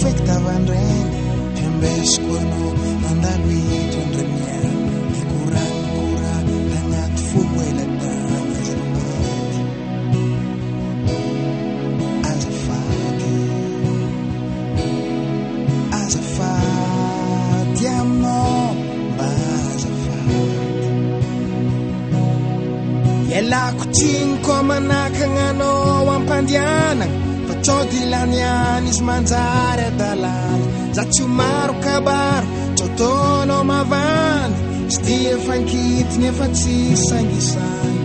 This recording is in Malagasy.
feky tavandreny piambesiko anao andalo hitondremiana mikoranokora agnaty folo eladana azafady aminao mba azafady ialako tsiniko manakagnaanao ampandianagna fa tsody laniany izy manjary adalana za tsy maro kabaro tsotonao mavana sy dia efa ankitiny efa tsy sangisana